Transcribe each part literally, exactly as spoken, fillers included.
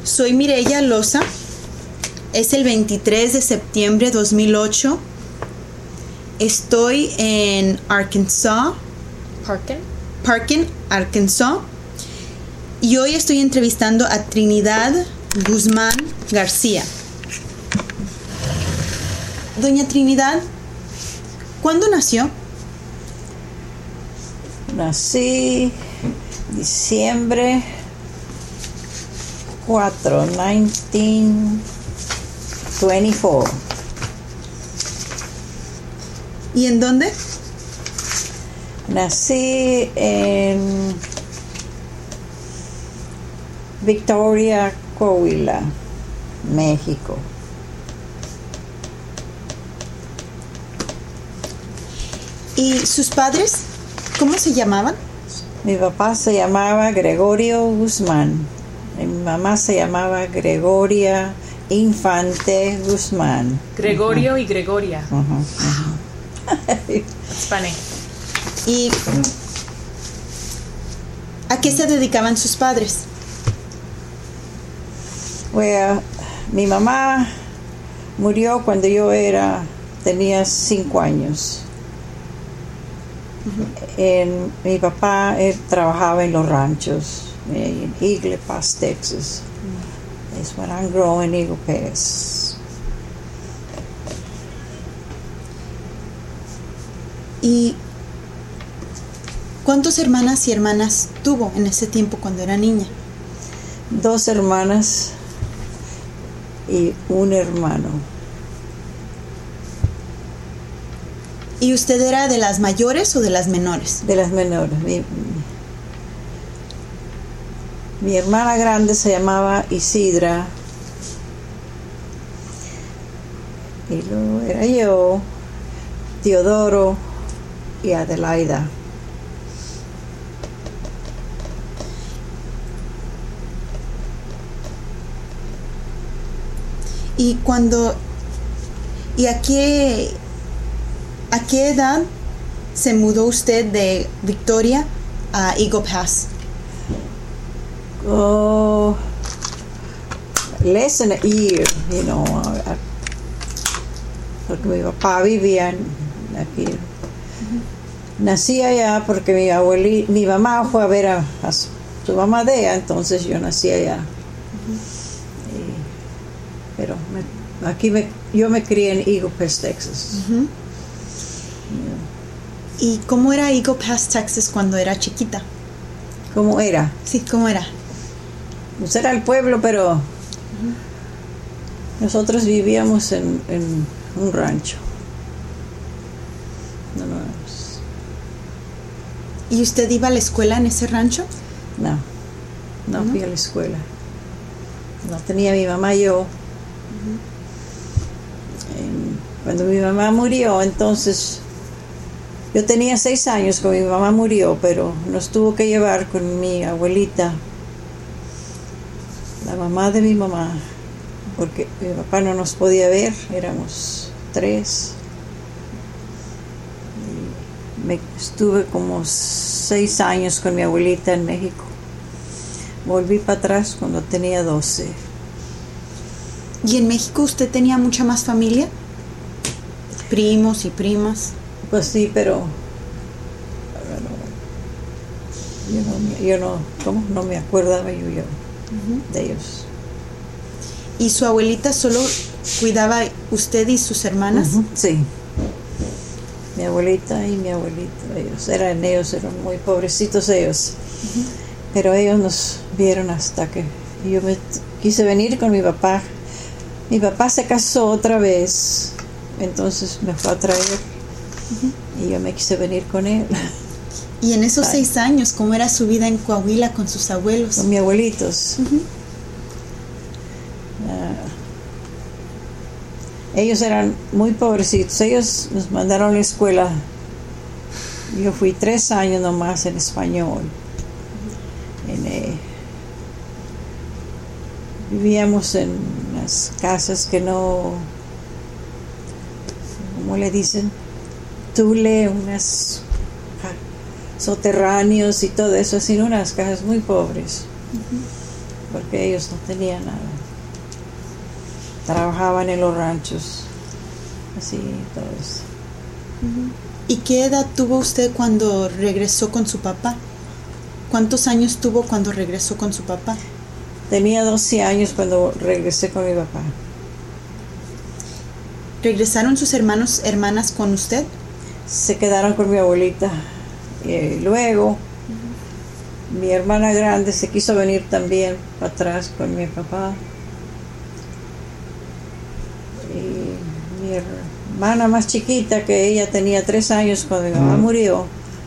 Soy Mireya Loza. Es el veintitrés de septiembre de dos mil ocho. Estoy en Arkansas. Parkin. Parkin, Arkansas. Y hoy estoy entrevistando a Trinidad Guzmán García. Doña Trinidad, ¿cuándo nació? Nací diciembre cuatro, mil novecientos veinticuatro. ¿Y en dónde? Nací en Victoria, Coahuila, México. ¿Y sus padres? ¿Cómo se llamaban? Mi papá se llamaba Gregorio Guzmán. Mi mamá se llamaba Gregoria Infante Guzmán. Gregorio uh-huh. y Gregoria. Uh-huh, uh-huh. Spanish. ¿Y a qué se dedicaban sus padres? Well, mi mamá murió cuando yo era tenía cinco años. Uh-huh. En, mi papá él trabajaba en los ranchos en Eagle Pass, Texas. Uh-huh. That's when I'm growing Eagle Pass. ¿Y cuántas hermanas y hermanas tuvo en ese tiempo cuando era niña? Dos hermanas y un hermano. ¿Y usted era de las mayores o de las menores? De las menores. Mi, mi hermana grande se llamaba Isidra. Y luego era yo, Teodoro y Adelaida. ¿Y cuando... ¿Y a qué... ¿A qué edad se mudó usted de Victoria a Eagle Pass? Oh, less than a year, you know, porque mi papá vivía aquí. Uh-huh. Nací allá porque mi abuelita, mi mamá fue a ver a, a su, su mamá de ella, entonces yo nací allá. Uh-huh. Y, pero me, aquí me, yo me crié en Eagle Pass, Texas. Uh-huh. ¿Y cómo era Eagle Pass, Texas cuando era chiquita? ¿Cómo era? Sí, ¿cómo era? Pues era el pueblo, pero uh-huh. nosotros vivíamos en, en un rancho. No, no, pues... ¿Y usted iba a la escuela en ese rancho? No, no uh-huh. fui a la escuela. No tenía mi mamá y yo. Uh-huh. Cuando mi mamá murió, entonces... Yo tenía seis años cuando mi mamá murió, pero nos tuvo que llevar con mi abuelita, la mamá de mi mamá, porque mi papá no nos podía ver, éramos tres. Y me estuve como seis años con mi abuelita en México. Volví para atrás cuando tenía doce. ¿Y en México usted tenía mucha más familia? Primos y primas. Pues sí, pero yo no, yo no, ¿cómo? No me acordaba yo, yo uh-huh. de ellos. ¿Y su abuelita solo cuidaba usted y sus hermanas? Uh-huh. Sí, mi abuelita y mi abuelito, ellos eran ellos eran muy pobrecitos ellos, uh-huh. pero ellos nos vieron hasta que yo me quise venir con mi papá. Mi papá se casó otra vez, entonces me fue a traer. Uh-huh. Y yo me quise venir con él. Y en esos Ay. seis años, ¿cómo era su vida en Coahuila con sus abuelos? Con mis abuelitos. Uh-huh. Uh, ellos eran muy pobrecitos. Ellos nos mandaron a la escuela. Yo fui tres años nomás en español. Uh-huh. En, eh, vivíamos en unas casas que no... ¿Cómo le dicen? Tule, unas soterráneos y todo eso, así, unas casas muy pobres. porque ellos no tenían nada. Trabajaban en los ranchos, así, todo eso. ¿Y qué edad tuvo usted cuando regresó con su papá? ¿Cuántos años tuvo cuando regresó con su papá? Tenía doce años cuando regresé con mi papá. ¿Regresaron sus hermanos, hermanas con usted? Se quedaron con mi abuelita. Y luego, uh-huh. mi hermana grande se quiso venir también para atrás con mi papá. Y mi hermana más chiquita, que ella tenía tres años cuando mi mamá uh-huh. murió,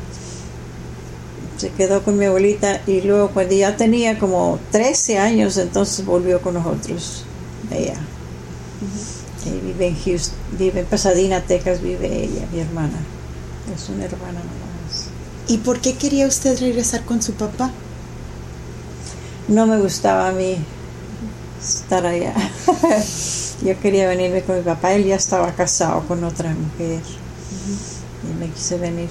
se quedó con mi abuelita. Y luego cuando ya tenía como trece años, entonces volvió con nosotros, ella. Uh-huh. Y vive en Houston, vive en Pasadena, Texas, vive ella, mi hermana. Es una hermana nomás. ¿Y por qué quería usted regresar con su papá? No me gustaba a mí estar allá. Yo quería venirme con mi papá. Él ya estaba casado con otra mujer. Uh-huh. Y me quise venir.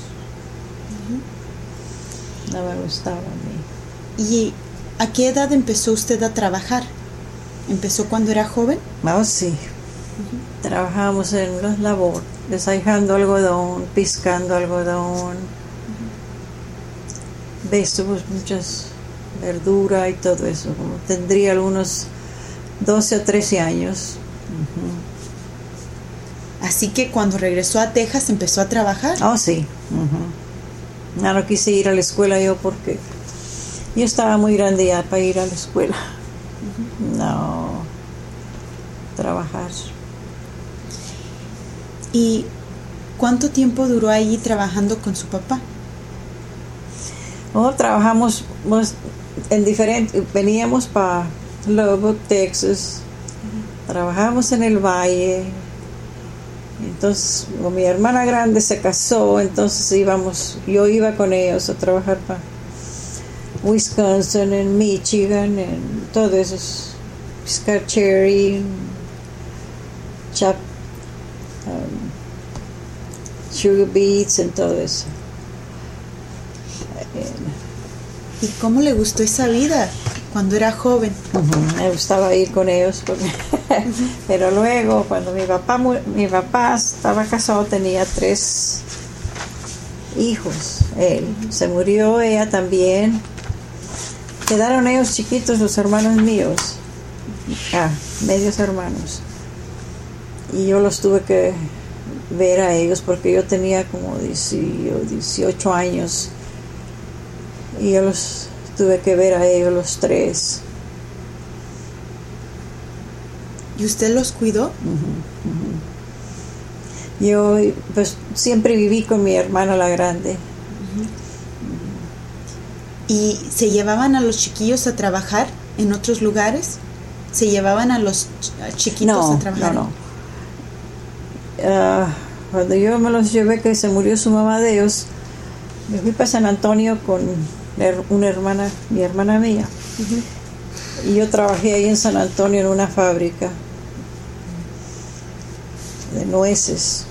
Uh-huh. No me gustaba a mí. ¿Y a qué edad empezó usted a trabajar? ¿Empezó cuando era joven? Oh, sí. Uh-huh. Trabajábamos en la labor, desahijando algodón, piscando algodón. Uh-huh. Vegetales, muchas verdura y todo eso. Como tendría algunos doce o trece años. Uh-huh. Así que cuando regresó a Texas empezó a trabajar. Oh, sí. Uh-huh. No, no quise ir a la escuela yo porque yo estaba muy grande ya para ir a la escuela. Uh-huh. No, trabajar. ¿Y cuánto tiempo duró allí trabajando con su papá? Oh, trabajamos en diferentes, veníamos para Lubbock, Texas, uh-huh. trabajamos en el valle. Entonces, como mi hermana grande se casó, entonces íbamos, yo iba con ellos a trabajar para Wisconsin, en Michigan, en todo eso, piscar cherry, chap, um, sugar beets, en todo eso. ¿Y cómo le gustó esa vida cuando era joven? Uh-huh. Me gustaba ir con ellos, porque uh-huh. pero luego cuando mi papá mi papá estaba casado tenía tres hijos. Él uh-huh. se murió, ella también. Quedaron ellos chiquitos, los hermanos míos, ah, medios hermanos, y yo los tuve que ver a ellos porque yo tenía como dieciocho años. Y yo los tuve que ver a ellos los tres. ¿Y usted los cuidó? Uh-huh, uh-huh. Yo pues siempre viví con mi hermana la grande. Uh-huh. Uh-huh. ¿Y se llevaban a los chiquillos a trabajar en otros lugares? ¿Se llevaban a los chiquitos no, a trabajar? No, no. Uh, cuando yo me los llevé, que se murió su mamá de ellos, me fui para San Antonio con una hermana, mi hermana mía. Uh-huh. Y yo trabajé ahí en San Antonio en una fábrica de nueces.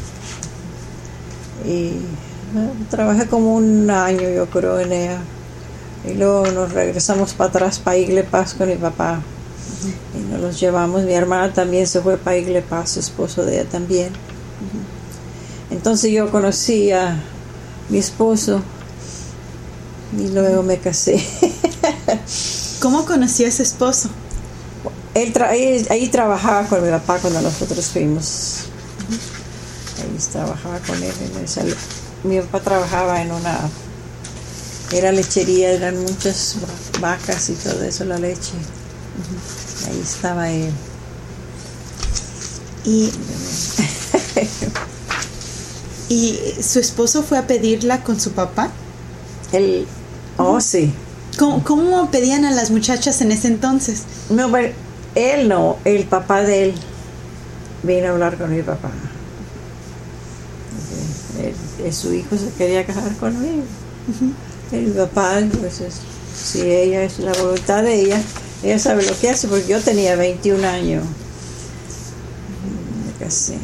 Y bueno, trabajé como un año, yo creo, en ella. Y luego nos regresamos para atrás para Igle Pass con mi papá. Uh-huh. Y nos los llevamos. Mi hermana también se fue para Igle Pass, su esposo de ella también. Uh-huh. Entonces yo conocí a mi esposo y luego me casé. ¿Cómo conocí a ese esposo? Él tra- ahí, ahí trabajaba con mi papá cuando nosotros fuimos. Uh-huh. Ahí trabajaba con él. En esa, mi papá trabajaba en una, era lechería, eran muchas vacas y todo eso, la leche. Uh-huh. Ahí estaba él. Y ¿Y su esposo fue a pedirla con su papá? Él, oh, sí. ¿Cómo, ¿Cómo pedían a las muchachas en ese entonces? No, pero él no, el papá de él vino a hablar con mi papá. Él, él, su hijo se quería casar conmigo. Uh-huh. El papá, pues, es, si ella es la voluntad de ella, ella sabe lo que hace, porque yo tenía veintiún años. Me casé.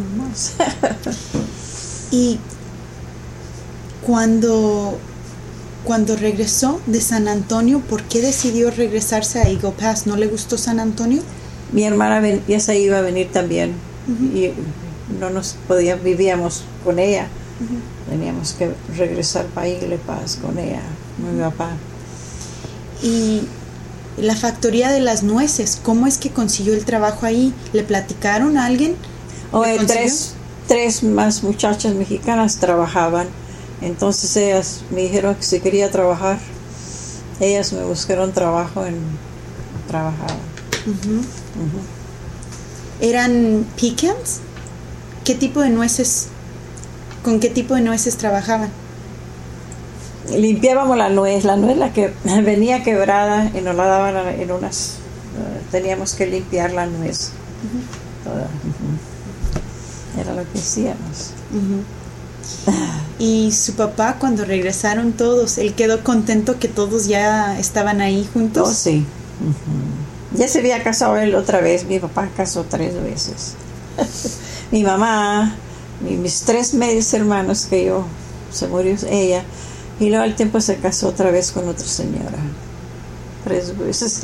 Y cuando Cuando regresó de San Antonio, ¿por qué decidió regresarse a Eagle Pass? ¿No le gustó San Antonio? Mi hermana ven, ya se iba a venir también. Uh-huh. Y no nos podíamos, vivíamos con ella. Uh-huh. Teníamos que regresar para Eagle Pass con ella, uh-huh. mi papá. Y la factoría de las nueces, ¿cómo es que consiguió el trabajo ahí? ¿Le platicaron a alguien? Oh, eh, tres, tres más muchachas mexicanas trabajaban. Entonces ellas me dijeron que si quería trabajar, ellas me buscaron trabajo en trabajar. Uh-huh. Uh-huh. ¿Eran pecans? ¿Qué tipo de nueces? ¿Con qué tipo de nueces trabajaban? Limpiábamos la nuez, la nuez la que venía quebrada y nos la daban en unas, uh, teníamos que limpiar la nuez. Uh-huh. Toda. Uh-huh. Era lo que hacíamos. Uh-huh. Y su papá, cuando regresaron todos, él quedó contento que todos ya estaban ahí juntos. Oh, sí. Uh-huh. Ya se había casado él otra vez. Mi papá casó tres veces. Mi mamá, mi, mis tres medios hermanos que yo, se murió ella, y luego al tiempo se casó otra vez con otra señora. Tres veces.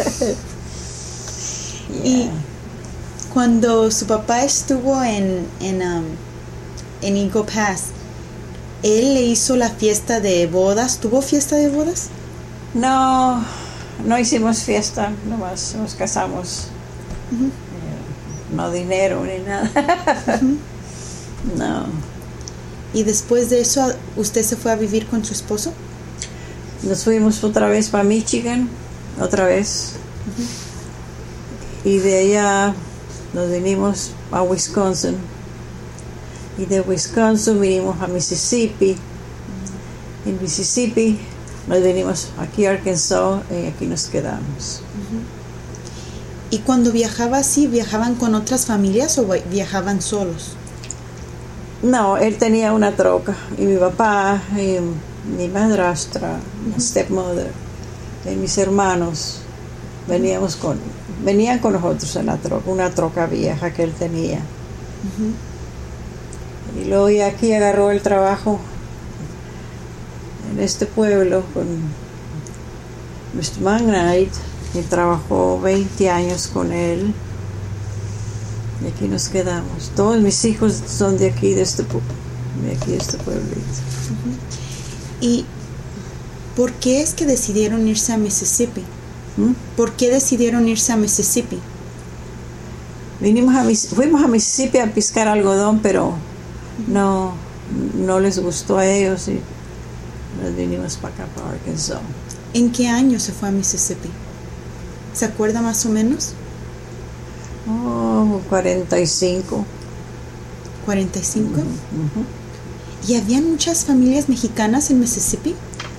Yeah. Y cuando su papá estuvo en, en, um, en Eagle Pass, él le hizo la fiesta de bodas. ¿Tuvo fiesta de bodas? No, no hicimos fiesta, nomás nos casamos. Uh-huh. eh, no dinero ni nada. Uh-huh. No. ¿Y después de eso usted se fue a vivir con su esposo? Nos fuimos otra vez para Michigan, otra vez. Uh-huh. Y de allá nos vinimos a Wisconsin. Y de Wisconsin vinimos a Mississippi. Uh-huh. En Mississippi nos vinimos aquí a Arkansas y aquí nos quedamos. Uh-huh. ¿Y cuando viajaba así, viajaban con otras familias o viajaban solos? No, él tenía una troca y mi papá y mi madrastra, uh-huh. mi stepmother y mis hermanos veníamos con, venían con nosotros en la troca, una troca vieja que él tenía. Uh-huh. Y luego y aquí agarró el trabajo en este pueblo con mister McKnight y trabajó veinte años con él. Y aquí nos quedamos. Todos mis hijos son de aquí, de este, de aquí, de este pueblito. Uh-huh. ¿Y por qué es que decidieron irse a Mississippi? ¿Mm? ¿Por qué decidieron irse a Mississippi? Vinimos a, fuimos a Mississippi a piscar algodón, pero uh-huh. no, no les gustó a ellos y nos vinimos para acá, para Arkansas. ¿En qué año se fue a Mississippi? ¿Se acuerda más o menos? Oh, cuarenta y cinco. ¿cuarenta y cinco? Uh-huh. ¿Y habían muchas familias mexicanas en Mississippi?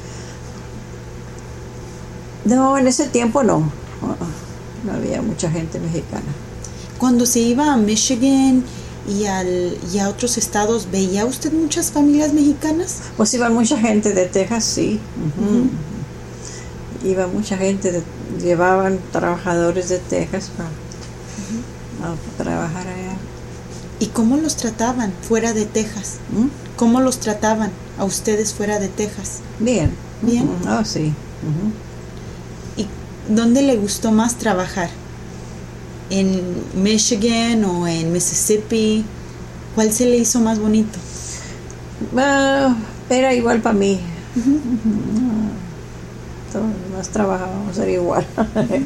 No, en ese tiempo no. Uh-uh. No había mucha gente mexicana. Cuando se iba a Michigan y, al, y a otros estados, ¿veía usted muchas familias mexicanas? Pues iba mucha gente de Texas, sí. Uh-huh. Uh-huh. Iba mucha gente, de, llevaban trabajadores de Texas para a trabajar allá. ¿Y cómo los trataban fuera de Texas? ¿Mm? ¿Cómo los trataban a ustedes fuera de Texas? Bien. ¿Bien? Uh-huh. Oh, sí. Uh-huh. ¿Y dónde le gustó más trabajar? ¿En Michigan o en Mississippi? ¿Cuál se le hizo más bonito? Uh, era igual para mí. Uh-huh. Uh, todos más trabajábamos, era igual. Uh-huh.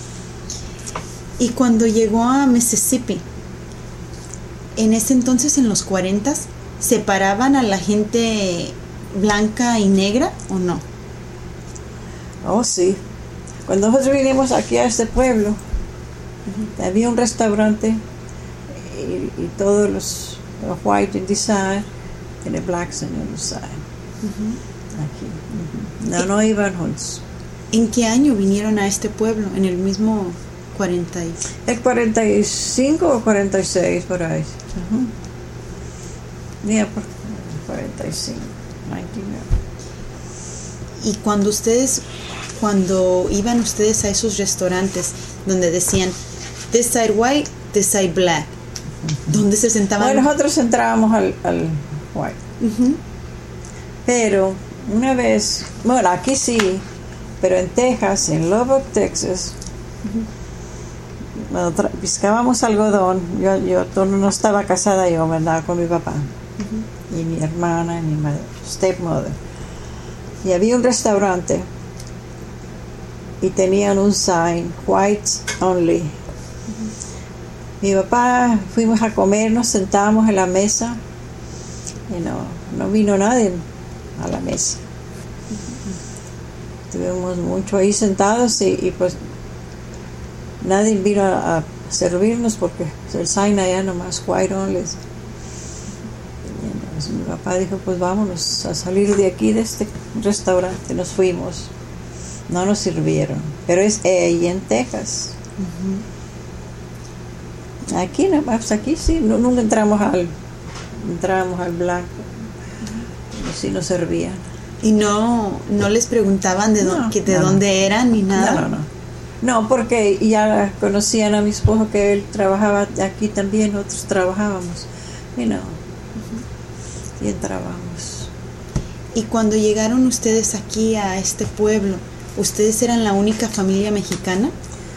Y cuando llegó a Mississippi, en ese entonces, en los cuarentas, ¿separaban a la gente blanca y negra o no? Oh, sí. Cuando nosotros vinimos aquí a este pueblo, uh-huh. había un restaurante y, y todos los, los white in the side y los blacks in the side. Uh-huh. Aquí. Uh-huh. No, no iban juntos. ¿En qué año vinieron a este pueblo? ¿En el mismo cuarenta? Y... El cuarenta y cinco o cuarenta y seis, por ahí. Uh-huh. Yeah, por cuarenta y cinco. Y cuando ustedes, cuando iban ustedes a esos restaurantes donde decían this side white, this side black, uh-huh. ¿dónde se sentaban? Bueno, nosotros entrábamos al, al white. Uh-huh. Pero Una vez, bueno, aquí sí, pero en Texas, en Lubbock, Texas, cuando tra- piscábamos algodón, yo, yo to- no estaba casada, yo me andaba con mi papá, y mi hermana, y mi madre, stepmother. Y había un restaurante, y tenían un sign, whites only. Mi papá, fuimos a comer, nos sentábamos en la mesa, y no, no vino nadie a la mesa. Estuvimos mucho ahí sentados y, y pues nadie vino a, a servirnos porque el sign allá nomás white only. Y entonces mi papá dijo, pues vámonos a salir de aquí, de este restaurante. Nos fuimos. No nos sirvieron, pero es ahí en Texas. Uh-huh. Aquí nomás, aquí sí, no, nunca entramos al entramos al blanco. Uh-huh. Y sí nos servían. ¿Y no, no les preguntaban de, No, dónde, que de no, dónde no. eran ni nada? No, no, no. No, porque ya conocían a mi esposo que él trabajaba aquí también, nosotros trabajábamos. Y no. Uh-huh. Y entrábamos. Y cuando llegaron ustedes aquí a este pueblo, ¿ustedes eran la única familia mexicana?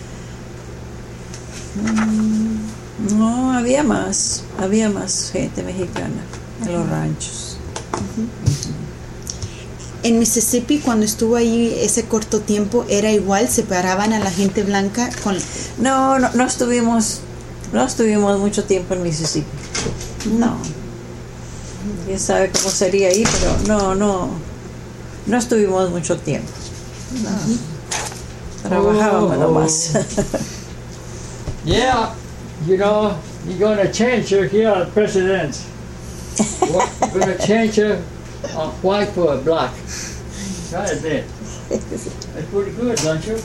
Mm, no, había más. Había más gente mexicana en uh-huh. los ranchos. Uh-huh. Uh-huh. En Mississippi, cuando estuvo ahí ese corto tiempo, ¿era igual? ¿Separaban a la gente blanca? con No, no, no estuvimos, no estuvimos mucho tiempo en Mississippi. No. Quién sabe cómo sería ahí, pero no, no, no estuvimos mucho tiempo. No. Trabajábamos Oh. nomás. Yeah, you know, you're gonna change her here at president. We're gonna change her a white for a black. Try it. That's pretty good, don't you?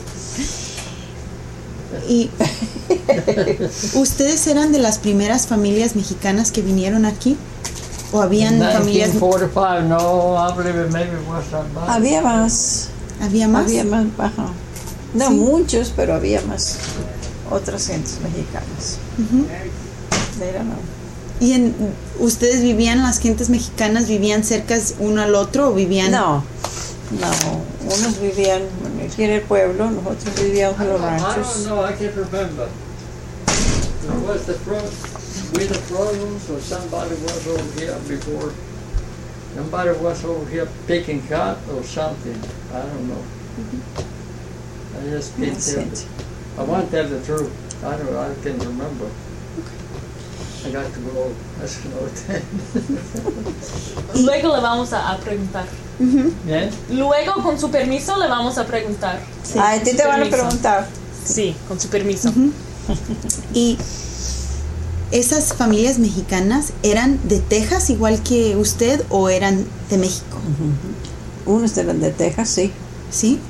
¿Y ustedes eran de las primeras familias mexicanas que vinieron aquí? ¿O habían familias? nineteen forty-five, no, I believe it maybe was somebody. Había más. ¿Había más? Había más, ajá. No ¿Sí? muchos, pero había más otras gentes mexicanas. Uh-huh. Era, no. ¿Y en, ustedes vivían, las gentes mexicanas vivían cerca uno al otro o vivían? No, no. Unos vivían aquí en el pueblo, nosotros vivíamos en los I don't ranchos. know, I can't remember. Was the front, with the problems or somebody was over here before? Somebody was over here picking cotton or something. I don't know. Mm-hmm. I just can't That's tell. it. I want to tell the truth. I don't. I can't remember. I got to go. That's no. Luego le vamos a, a preguntar. Uh-huh. Bien. Luego, con su permiso, le vamos a preguntar. Sí. Ah, a ti te van a Permiso. preguntar. Sí, con su permiso. Uh-huh. ¿Y esas familias mexicanas eran de Texas igual que usted o eran de México? Uh-huh. Unos eran de Texas, sí. ¿Sí?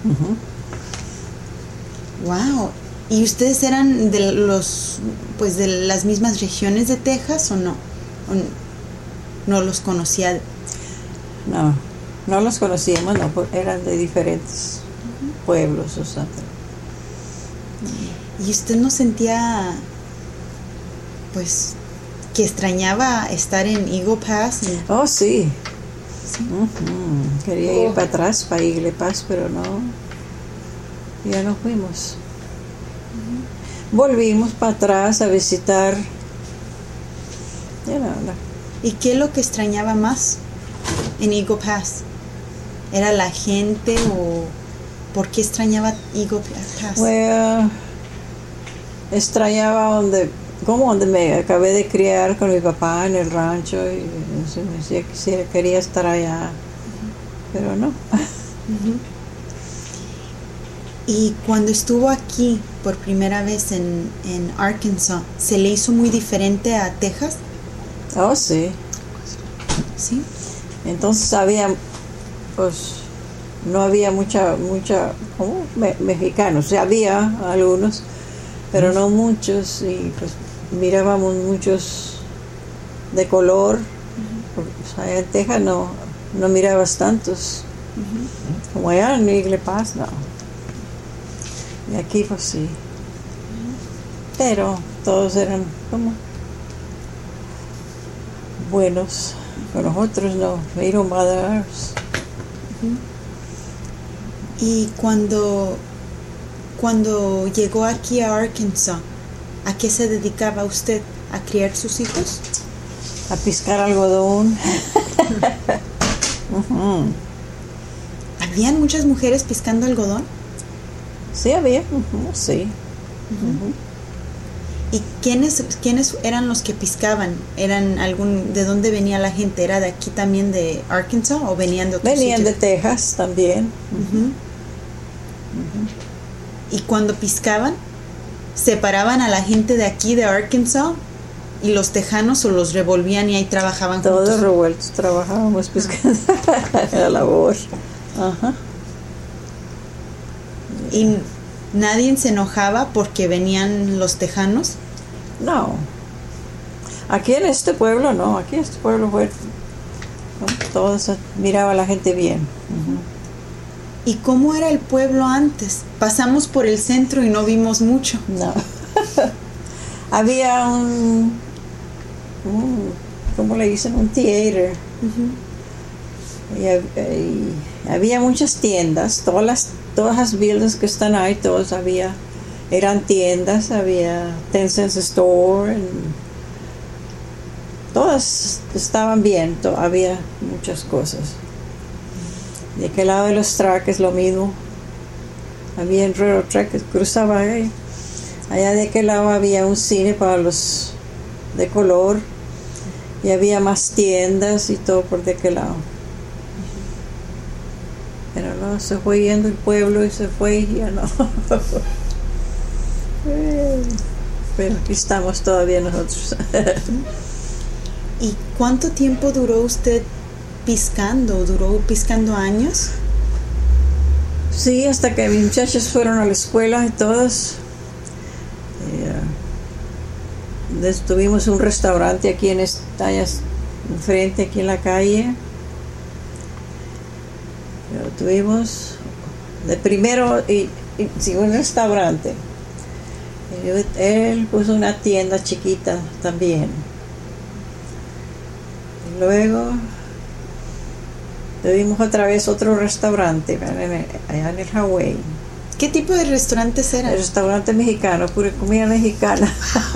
Uh-huh. Wow. ¿Y ustedes eran de los, pues de las mismas regiones de Texas o no? ¿O n- no los conocía? No, no los conocíamos, no, porque eran de diferentes pueblos, o sea. ¿Y usted no sentía, pues, que extrañaba estar en Eagle Pass? Y- Oh, sí. Sí. Ujú. Quería ir Oh. para atrás, para Eagle Pass, pero no. Ya no fuimos. Volvimos para atrás a visitar. Ya no, no. ¿Y qué es lo que extrañaba más en Eagle Pass? ¿Era la gente o por qué extrañaba Eagle Pass? Bueno, extrañaba donde, como donde me acabé de criar con mi papá en el rancho y se me decía que quisiera, quería estar allá, pero no. Ujú. Y cuando estuvo aquí por primera vez en, en Arkansas, ¿se le hizo muy diferente a Texas? Oh, sí. Sí. Entonces había, pues, no había mucha, mucha, ¿cómo? Me- mexicanos, o sea, había algunos, pero no muchos, y pues mirábamos muchos de color, porque, pues, allá en Texas no, no mirabas tantos, como allá en Eagle Pass, no. Y aquí pues sí. Pero todos eran como buenos. Con nosotros no. Made them others. Y cuando, cuando llegó aquí a Arkansas, ¿a qué se dedicaba usted? ¿A criar sus hijos? A piscar algodón. uh-huh. ¿Habían muchas mujeres piscando algodón? Sí, había, uh-huh, sí. Uh-huh. ¿Y quiénes, quiénes eran los que piscaban? ¿Eran algún, de dónde venía la gente? ¿Era de aquí también de Arkansas o venían de otros Venían sitios? de Texas también. Uh-huh. Uh-huh. Y cuando piscaban, separaban a la gente de aquí de Arkansas y los tejanos, o los revolvían y ahí trabajaban todos juntos. revueltos, trabajábamos piscando la labor. Ajá. Y nadie se enojaba porque venían los tejanos. No. Aquí en este pueblo no, aquí en este pueblo fue, ¿no? Todos miraba a la gente bien. Uh-huh. ¿Y cómo era el pueblo antes? Pasamos por el centro y no vimos mucho. No. Había un, un, ¿cómo le dicen? Un theater. Uh-huh. y, y había muchas tiendas, todas las todas las buildings que están ahí, todos había, eran tiendas, había ten cents store, and todas estaban bien, to, había muchas cosas. De aquel lado de los traques lo mismo, había un railroad track que cruzaba ahí. Allá de aquel lado había un cine para los de color y había más tiendas y todo por de aquel lado. Pero no, se fue yendo el pueblo y se fue y ya no. Pero aquí estamos todavía nosotros. ¿Y cuánto tiempo duró usted piscando? ¿Duró piscando años? Sí, hasta que mis muchachos fueron a la escuela y todos. Eh, tuvimos un restaurante aquí en esta, enfrente, aquí en la calle. Pero tuvimos de primero y, y sí, un restaurante. Y él puso una tienda chiquita también. Y luego tuvimos otra vez otro restaurante allá en el Hawaii. ¿Qué tipo de restaurantes eran? El restaurante mexicano, pura comida mexicana.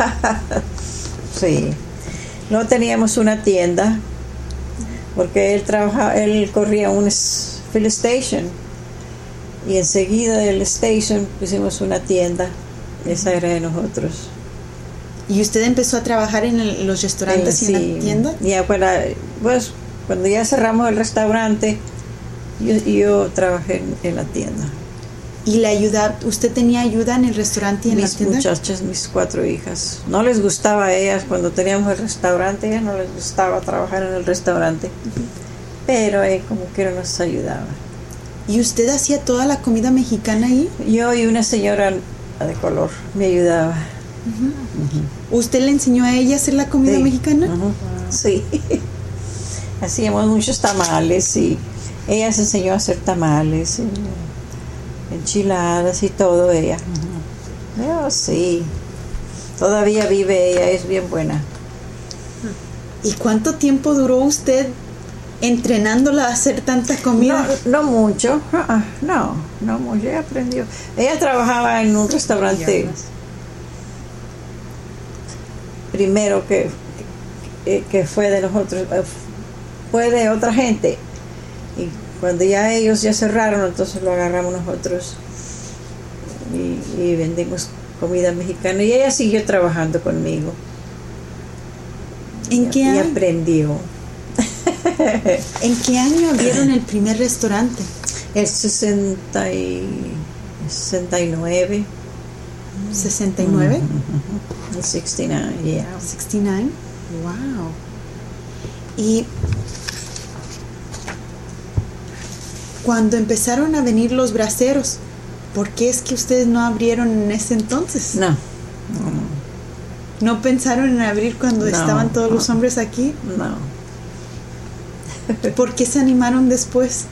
Sí. Luego teníamos una tienda porque él trabajaba, él corría un fill station y enseguida del station pusimos una tienda. Esa era de nosotros. ¿Y usted empezó a trabajar en el, los restaurantes eh, y sí. en la tienda? Ya para, pues cuando ya cerramos el restaurante yo, yo trabajé en, en la tienda. ¿Y la ayuda, usted tenía ayuda en el restaurante y en mis la tienda? Mis muchachas, mis cuatro hijas, no les gustaba a ellas cuando teníamos el restaurante, ellas no les gustaba trabajar en el restaurante, uh-huh. Pero eh, como quiera nos ayudaba. ¿Y usted hacía toda la comida mexicana ahí? Yo y una señora de color me ayudaba. Uh-huh. Uh-huh. ¿Usted le enseñó a ella a hacer la comida sí. mexicana? Uh-huh. Wow. Sí. Hacíamos muchos tamales y ella se enseñó a hacer tamales, y enchiladas y todo ella. Uh-huh. Oh, sí. Todavía vive ella, es bien buena. ¿Y cuánto tiempo duró usted entrenándola a hacer tanta comida? No, no mucho, uh-uh. no, no mucho, ella aprendió. Ella trabajaba en un restaurante primero que, que, que fue de nosotros, fue de otra gente. Y cuando ya ellos ya cerraron, entonces lo agarramos nosotros y, y vendimos comida mexicana. Y ella siguió trabajando conmigo. ¿En y, qué año? Y aprendió. ¿En qué año abrieron el primer restaurante? El sesenta y sesenta y nueve. ¿sesenta y nueve? Mm-hmm. El sesenta y nueve, yeah. sesenta y nueve. Wow. Y cuando empezaron a venir los braceros, ¿por qué es que ustedes no abrieron en ese entonces? No. No, ¿No pensaron en abrir cuando no, estaban todos no. los hombres aquí? No. ¿Por qué se animaron después?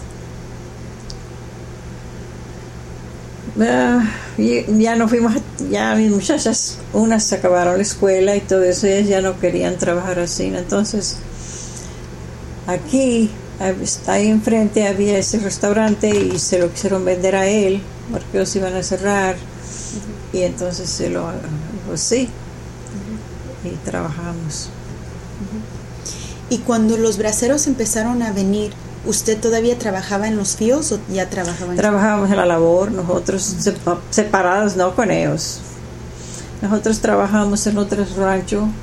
Uh, ya no fuimos, ya mis muchachas, unas acabaron la escuela y todo eso, ellas ya no querían trabajar así. Entonces, aquí ahí enfrente había ese restaurante y se lo quisieron vender a él porque ellos iban a cerrar. Uh-huh. Y entonces se lo dijo sí. Uh-huh. Y trabajamos. Uh-huh. Y cuando los braceros empezaron a venir, ¿usted todavía trabajaba en los fíos o ya trabajaba en Trabajábamos en la labor, nosotros uh-huh. separados, no con ellos. Nosotros trabajamos en otros ranchos, uh-huh.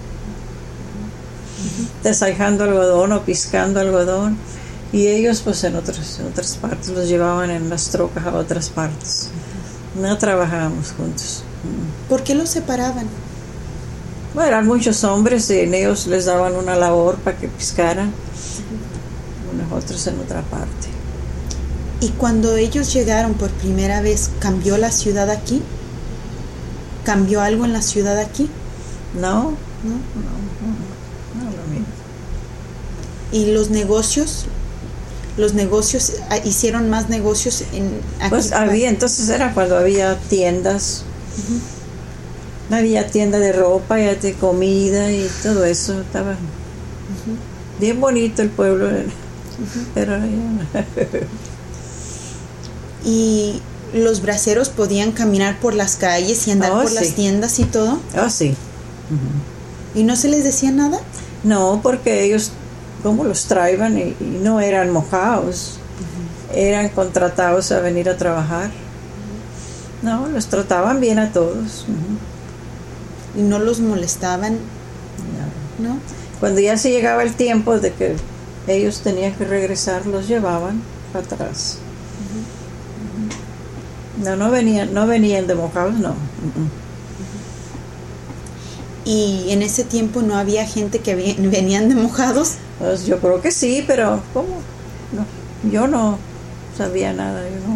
desajando algodón o piscando algodón. Y ellos pues en, otros, en otras partes los llevaban en las trocas a otras partes. No trabajábamos juntos. ¿Por qué los separaban? Bueno, eran muchos hombres y en ellos les daban una labor para que piscaran. Nosotros en otra parte. ¿Y cuando ellos llegaron por primera vez, cambió la ciudad aquí? ¿Cambió algo en la ciudad aquí? No, no, no, no, no lo mismo. ¿Y los negocios? Los negocios, hicieron más negocios en aquí. Pues había, entonces era cuando había tiendas. Uh-huh. Había tienda de ropa y de comida y todo eso. Estaba uh-huh. bien bonito el pueblo. Uh-huh. Pero ya. ¿Y los braceros podían caminar por las calles y andar oh, por sí. las tiendas y todo? Oh, sí. Uh-huh. ¿Y no se les decía nada? No, porque ellos como los traían y, y no eran mojados, uh-huh. eran contratados a venir a trabajar. Uh-huh. No, los trataban bien a todos. Uh-huh. ¿Y no los molestaban? No. ¿No? Cuando ya se llegaba el tiempo de que ellos tenían que regresar, los llevaban para atrás. Uh-huh. No, no venían, no venían de mojados, no. Uh-uh. ¿Y en ese tiempo no había gente que venían de mojados? Pues yo creo que sí, pero ¿cómo? No, yo no sabía nada, yo no.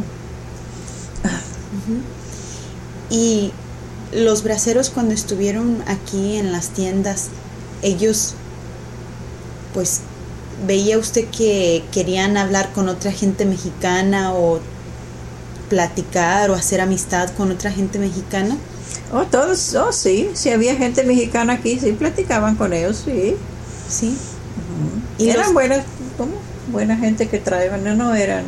Uh-huh. Y los braceros cuando estuvieron aquí en las tiendas, ellos, pues, ¿veía usted que querían hablar con otra gente mexicana o platicar o hacer amistad con otra gente mexicana? Oh, todos, oh, sí, si había gente mexicana aquí, sí, platicaban con ellos, sí. Sí. Uh-huh. Y eran los... buenas, ¿cómo? Buena gente que traían, no, no eran,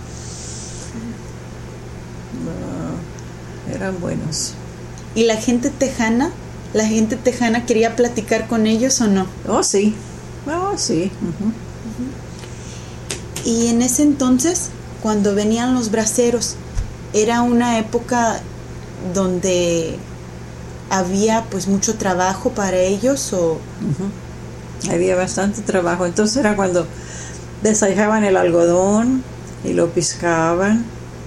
no, eran buenos. ¿Y la gente tejana? ¿La gente tejana quería platicar con ellos o no? Oh, sí, oh, sí. Uh-huh. Uh-huh. Y en ese entonces, cuando venían los braceros, era una época donde había pues mucho trabajo para ellos o uh-huh. había bastante trabajo. Entonces era cuando desajaban el algodón y lo piscaban,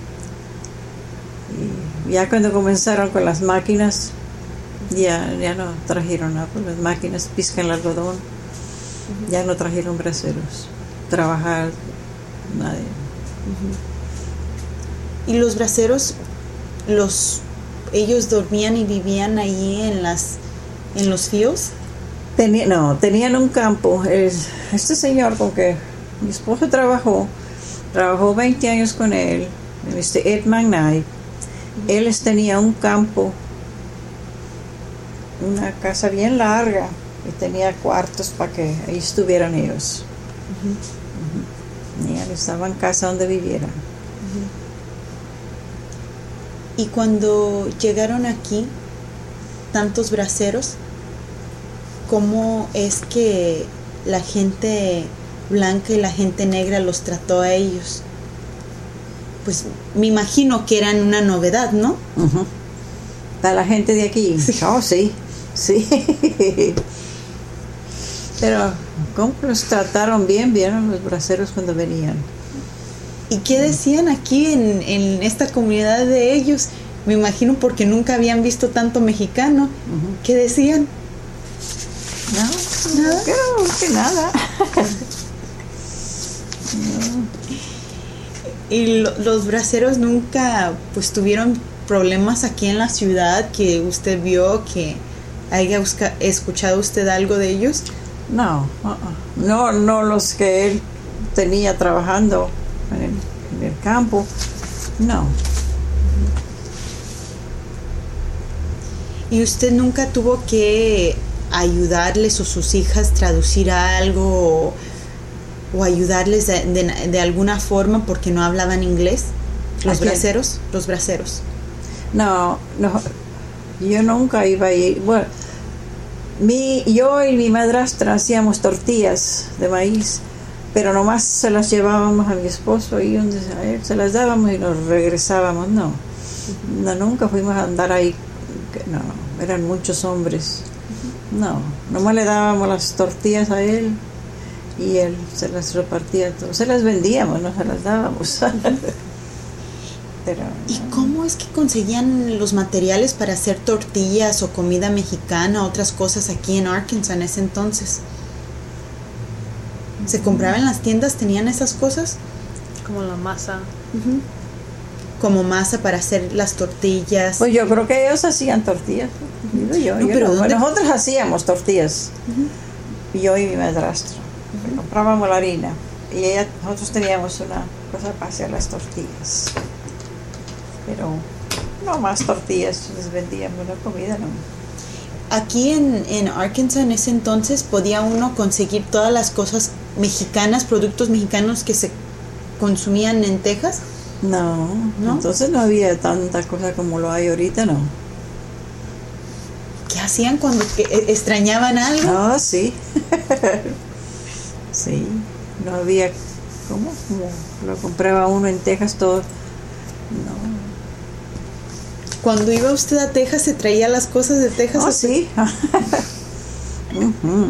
y ya cuando comenzaron con las máquinas ya, ya no trajeron nada, pues las máquinas piscan el algodón. Uh-huh. Ya no trajeron braceros trabajar nadie. Uh-huh. Y los braceros, los ellos dormían y vivían allí en las en los fíos. Tenía, no, tenían un campo. Es, este señor con que mi esposo trabajó, trabajó veinte años con él, este Ed McKnight. Uh-huh. Él tenía un campo, una casa bien larga, y tenía cuartos para que ahí estuvieran ellos. Uh-huh. Uh-huh. Y él estaba en casa donde vivieran. Uh-huh. Y cuando llegaron aquí, tantos braceros, ¿cómo es que la gente blanca y la gente negra los trató a ellos? Pues me imagino que eran una novedad, ¿no? Uh-huh. Para la gente de aquí. Sí. Oh, sí, sí. Pero, ¿cómo los trataron bien? Vieron los braceros cuando venían. ¿Y qué decían aquí en, en esta comunidad de ellos? Me imagino porque nunca habían visto tanto mexicano. Uh-huh. ¿Qué decían? No, nada. Creo que nada. No. ¿Y lo, los braceros nunca pues tuvieron problemas aquí en la ciudad que usted vio, que haya busca, escuchado usted algo de ellos? No, uh-uh. no, no los que él tenía trabajando en el, en el campo, no. ¿Y usted nunca tuvo que ayudarles o sus hijas traducir algo o, o ayudarles de, de, de alguna forma porque no hablaban inglés? Los ¿A quién? braceros, los braceros. No, no, yo nunca iba a ir. Bueno, mi, yo y mi madrastra hacíamos tortillas de maíz, pero nomás se las llevábamos a mi esposo y donde a él se las dábamos y nos regresábamos. No, no, nunca fuimos a andar ahí. No, eran muchos hombres. No, nomás le dábamos las tortillas a él y él se las repartía todo. Se las vendíamos, no se las dábamos. Pero, ¿Y cómo es que conseguían los materiales para hacer tortillas o comida mexicana, otras cosas aquí en Arkansas en ese entonces? ¿Se compraban en las tiendas? ¿Tenían esas cosas? Como la masa. Uh-huh. Como masa para hacer las tortillas. Pues yo creo que ellos hacían tortillas. Digo yo, No, yo pero no. ¿dónde? Nosotros hacíamos tortillas. Uh-huh. Yo y mi madrastro. Uh-huh. Comprábamos la harina. Y ella, nosotros teníamos una cosa para hacer las tortillas. Pero no más tortillas les vendíamos, la comida no. Aquí en, en Arkansas en ese entonces podía uno conseguir todas las cosas mexicanas, productos mexicanos que se consumían en Texas. No, ¿No? Entonces no había tanta cosa como lo hay ahorita, no. ¿Qué hacían cuando que, eh, extrañaban algo? No, sí. Sí, no había. ¿Cómo? Como lo compraba uno en Texas todo. No. Cuando iba usted a Texas, ¿se traía las cosas de Texas? Oh, sí. Uh-huh.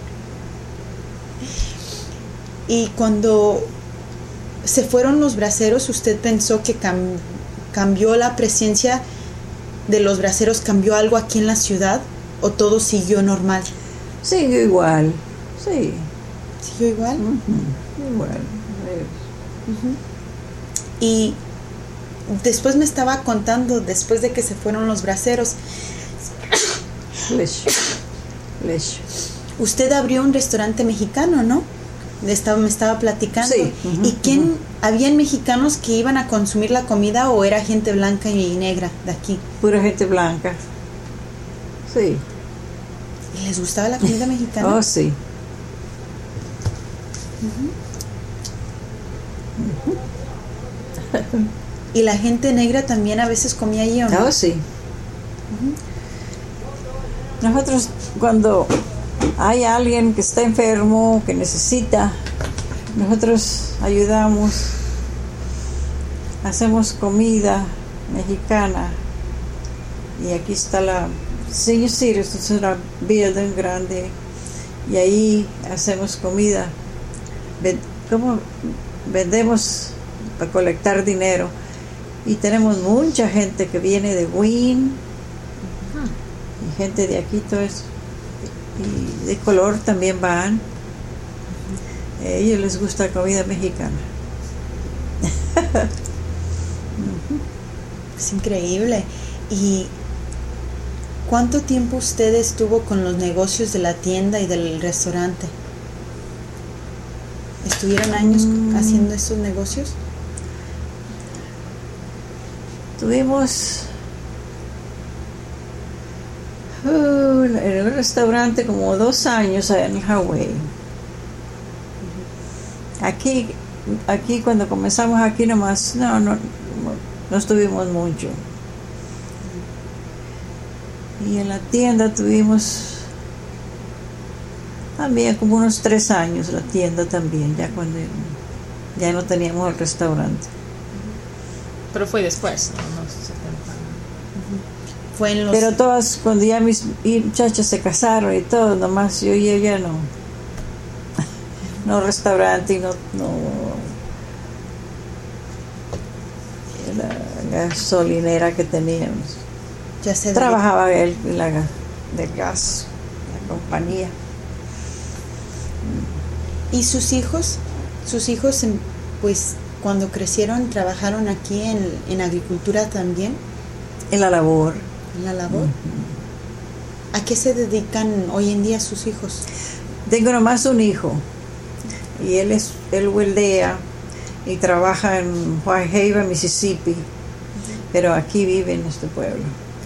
Y cuando se fueron los braceros, ¿usted pensó que cam- cambió la presencia de los braceros, cambió algo aquí en la ciudad o todo siguió normal? Siguió igual, sí. ¿Siguió igual? Uh-huh. Igual. Uh-huh. Y después me estaba contando, después de que se fueron los braceros, Lesh. Lesh. usted abrió un restaurante mexicano, ¿no? Le estaba, me estaba platicando. Sí. Uh-huh, ¿Y quién, uh-huh. habían mexicanos que iban a consumir la comida o era gente blanca y negra de aquí? Pura gente blanca. Sí. ¿Y les gustaba la comida mexicana? Oh, sí. ¿Y la gente negra también a veces comía allí o no? Oh, sí. Nosotros cuando hay alguien que está enfermo, que necesita, nosotros ayudamos, hacemos comida mexicana. Y aquí está la Senior Citizens, es una building grande, y ahí hacemos comida. ¿Cómo? Vendemos para colectar dinero. Y tenemos mucha gente que viene de Wynn, y gente de aquí, todo eso. Y de color también van. A ellos les gusta la comida mexicana. Es increíble. ¿Y cuánto tiempo usted estuvo con los negocios de la tienda y del restaurante? ¿Estuvieron años Mm. haciendo estos negocios? Tuvimos uh, en el restaurante como dos años en el Hawaii. Aquí, aquí cuando comenzamos aquí nomás, no, no, no estuvimos mucho. Y en la tienda tuvimos también como unos tres años la tienda también, ya cuando ya no teníamos el restaurante. Pero fue después, ¿no? No sé, Fue en los... Pero todas, cuando ya mis muchachas se casaron y todo, nomás yo y ella no. No restaurante y no, no la gasolinera que teníamos. ya se Trabajaba él en la del gas, la compañía. ¿Y sus hijos? Sus hijos, em, pues, cuando crecieron, trabajaron aquí en, en agricultura también, En la labor. en la labor. ¿A qué se dedican hoy en día sus hijos? Tengo nomás un hijo. Y él es, él weldea y trabaja en Whitehaven, Mississippi. Pero aquí vive en este pueblo.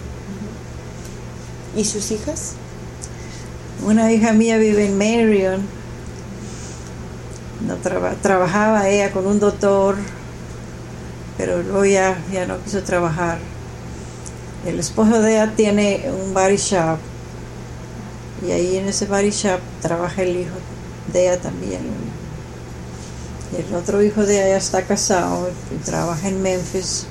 ¿Y sus hijas? Una hija mía vive en Marion. no traba, trabajaba ella con un doctor, pero luego ya, ya no quiso trabajar. El esposo de ella tiene un body shop y ahí en ese body shop trabaja el hijo de ella también. Y el otro hijo de ella está casado y trabaja en Memphis.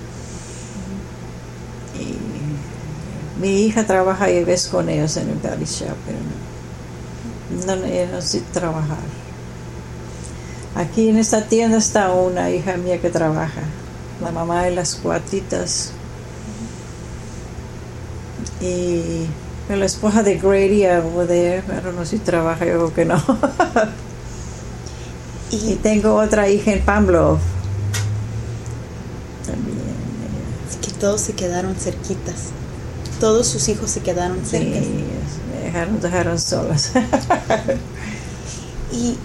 Y mi hija trabaja y ves con ellos en el body shop, pero no, no, ella no sé trabajar. Aquí en esta tienda está una hija mía que trabaja, la mamá de las cuatitas. Y la esposa de Grady over there, pero no sé si trabaja, yo creo que no. y, y tengo otra hija en Pamblov. También. Es que todos se quedaron cerquitas. Todos sus hijos se quedaron cerca. Sí, me dejaron, dejaron solas. Y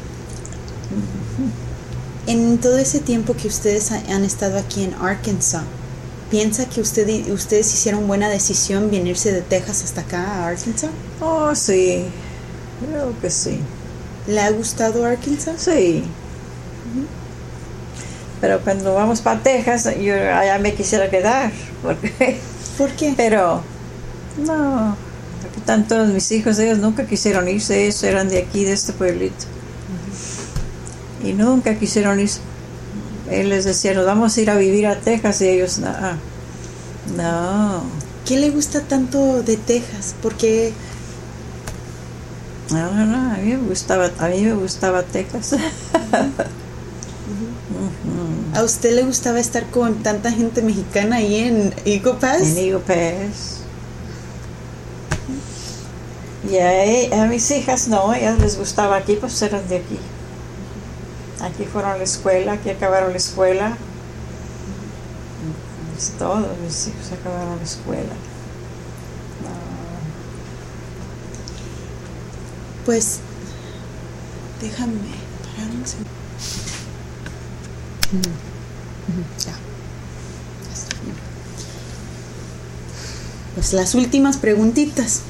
en todo ese tiempo que ustedes han estado aquí en Arkansas, ¿piensa que usted, ustedes hicieron buena decisión venirse de Texas hasta acá a Arkansas? Oh, sí, creo que sí. ¿Le ha gustado Arkansas? Sí. Uh-huh. Pero cuando vamos para Texas, yo allá me quisiera quedar. Porque, ¿por qué? Pero, no, aquí están todos mis hijos, ellos nunca quisieron irse, ellos eran de aquí, de este pueblito. Uh-huh. Y nunca quisieron irse. Él les decía, nos vamos a ir a vivir a Texas, y ellos, no, no. ¿Qué le gusta tanto de Texas? Porque no, no, no, a mí me gustaba, a mí me gustaba Texas. Uh-huh. Uh-huh. ¿A usted le gustaba estar con tanta gente mexicana ahí en Eagle Pass? En Eagle Pass. Y a, a mis hijas no, a ellas les gustaba aquí, pues eran de aquí. Aquí fueron a la escuela, aquí acabaron la escuela. Es todo, mis hijos acabaron la escuela. No. Pues, déjame parar un segundo. Ya. Ya está bien. Pues las últimas preguntitas.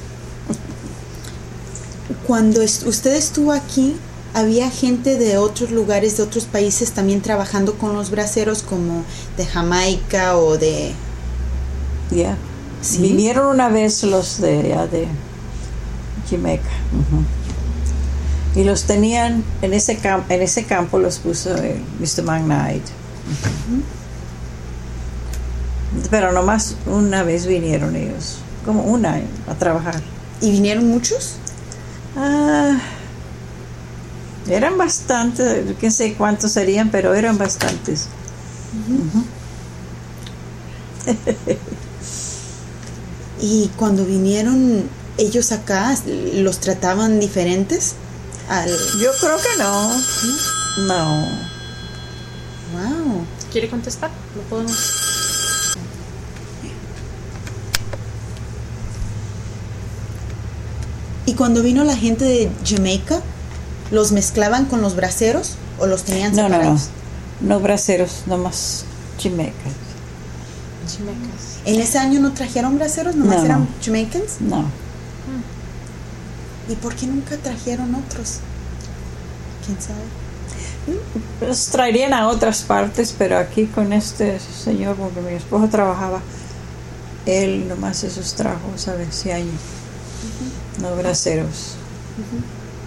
Cuando est- usted estuvo aquí, ¿había gente de otros lugares, de otros países también trabajando con los braceros, como de Jamaica o de...? Ya. Yeah. ¿Sí? Vinieron una vez los de, ya de Jamaica. Uh-huh. Y los tenían en ese, cam- en ese campo, los puso el mister McKnight. Uh-huh. Pero nomás una vez vinieron ellos, como un año, a trabajar. ¿Y vinieron muchos? Ah... Eran bastantes, no sé cuántos serían, pero eran bastantes. Uh-huh. Uh-huh. Y cuando vinieron ellos acá, ¿los trataban diferentes? Al... Yo creo que no. No. Wow. ¿Quiere contestar? Lo podemos. Y cuando vino la gente de Jamaica, ¿los mezclaban con los braceros o los tenían No, separados? no, no. No braceros, nomás Jamaica. Chimecas. ¿En ese año no trajeron braceros? ¿Nomás No, eran no. Jamaicans? No. ¿Y por qué nunca trajeron otros? ¿Quién sabe? Los traerían a otras partes, pero aquí con este señor, porque mi esposo trabajaba, él nomás esos trajo, ¿sabes? Si hay uh-huh. no braceros. Uh-huh.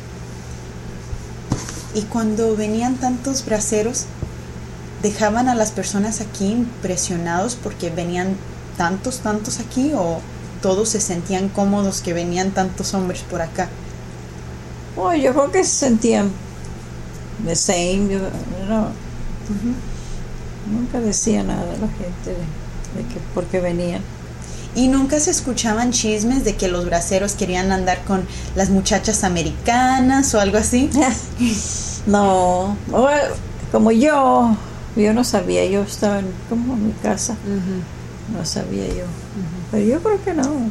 Y cuando venían tantos braceros, ¿dejaban a las personas aquí impresionados porque venían tantos, tantos aquí? ¿O todos se sentían cómodos que venían tantos hombres por acá? Oh, yo creo que se sentían the same, yo, no, Uh-huh. nunca decía nada la gente de, de que porque venían. ¿Y nunca se escuchaban chismes de que los braceros querían andar con las muchachas americanas o algo así? No, bueno, como yo, yo no sabía, yo estaba en, como en mi casa, uh-huh. no sabía yo, uh-huh. pero yo creo que no. Uh-huh.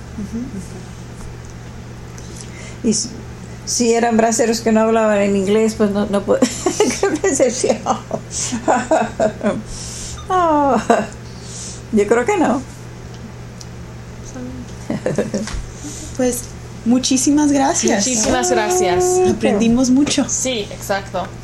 Y si, si eran braceros que no hablaban en inglés, pues no, no puedo. ¡Qué decepción! Oh, yo creo que no. Pues muchísimas gracias. Muchísimas gracias. Aprendimos mucho. Sí, exacto.